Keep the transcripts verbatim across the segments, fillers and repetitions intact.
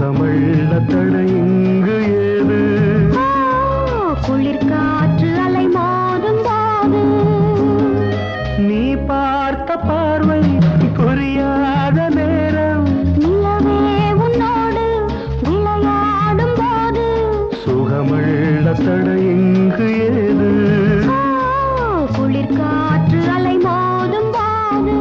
சுகமுள்ள தடை இங்கு ஏது? குளிர் காற்று அலை மோதும் போது நீ பார்த்த பார்வை புரியாத நேரம் நிலவே உன்னோடு விளையாடும் போது சுகமுள்ள தடை இங்கு ஏது? குளிர் காற்று அலை மோதும் போது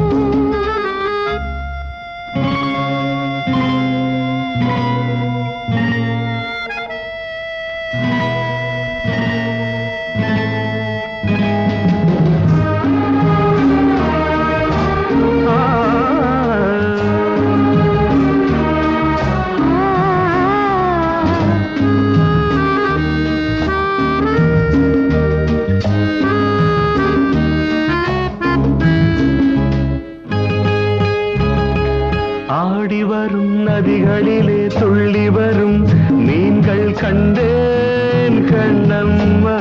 ஆடி வரும் நதிகளிலே துள்ளி வரும் மீன்கள் கண்டேன் கண்ணம்மா.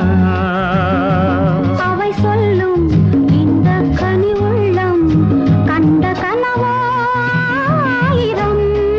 அவை சொல்லும் இந்த கனி உள்ளம் கண்ட கனவாயிரம்.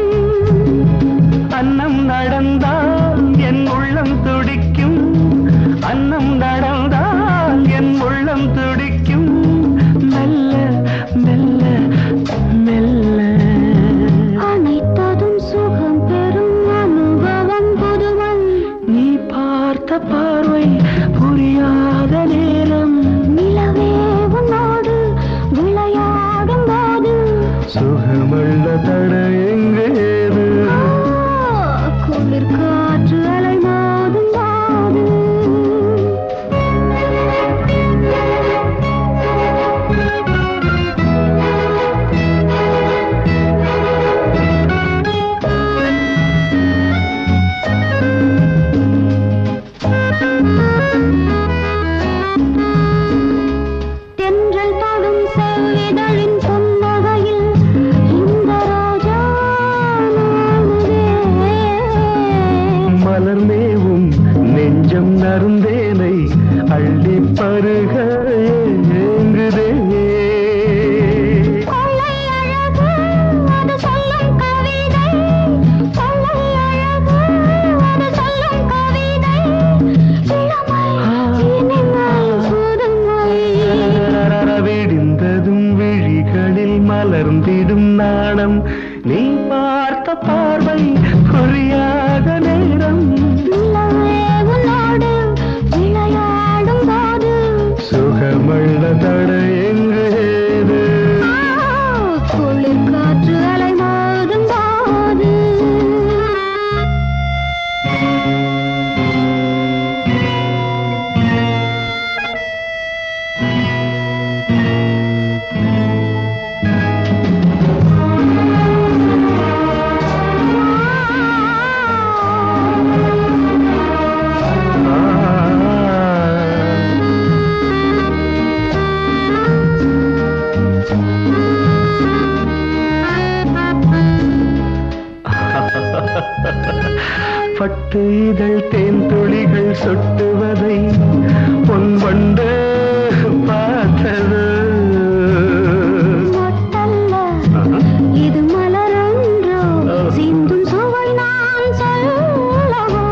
அன்னம் நடந்தால் என் உள்ளம் துடிக்கும், அன்னம் நடந்தால் என் உள்ளம் துடிக்கும். மெல்ல மெல்ல மெல்ல அனைத்ததும் சுகம் பெறும் அனுபவம் புதுவன். நீ பார்த்த பார்வை புரியாத நேரம் நிலவே உன்னோடு விளையாடும் போது சுகமுள்ள தடை எங்கு ஏது? குளிர் காற்று அலை மோதும் போது தென்றல் தொடும் செவ்விதழின் புன்னகையில் இந்த ரோஜா நானுதே. மலர்மேவும் நெஞ்சம் நறுந்தேனை அள்ளி பருக ஏங்குதே. கொள்ளை அழகு அது சொல்லும் கவிதை, கொள்ளை அழகு அது சொல்லும் கவிதை. இளமை இனிமை புதுமை. விடிந்ததும் விழிகளில் மலர்ந்திடும் நாணம் நீ பார்த்த பார்வை புரியாத நேரம் நிலவே உன்னோடு விளையாடும் போது சுகமுள்ள தடை எங்கு ஏது? குளிர் காற்று அலை மோதும் போது பட்டு இதழ் தேன் துளிகள் சொட்டுவதை பொன் வண்டு பார்த்தது. மொட்டல்ல இது மலரொன்றோ சிந்தும் சுவை நான் சொல்லவோ.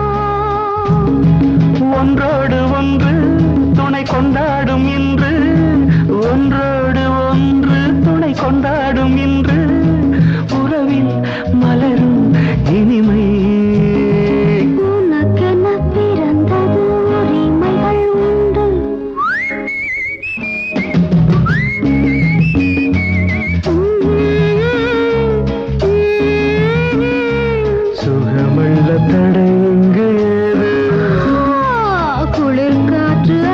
ஒன்றோடு ஒன்று துணை கொண்டாடும் இன்று, ஒன்றோடு ஒன்று துணை கொண்டாடும் இன்று உறவில் மலரும் இனிமை. உனக்கென பிறந்தது உரிமைகள் உண்டு. சுகமுள்ள தடை எங்கு ஏது? குளிர் காற்று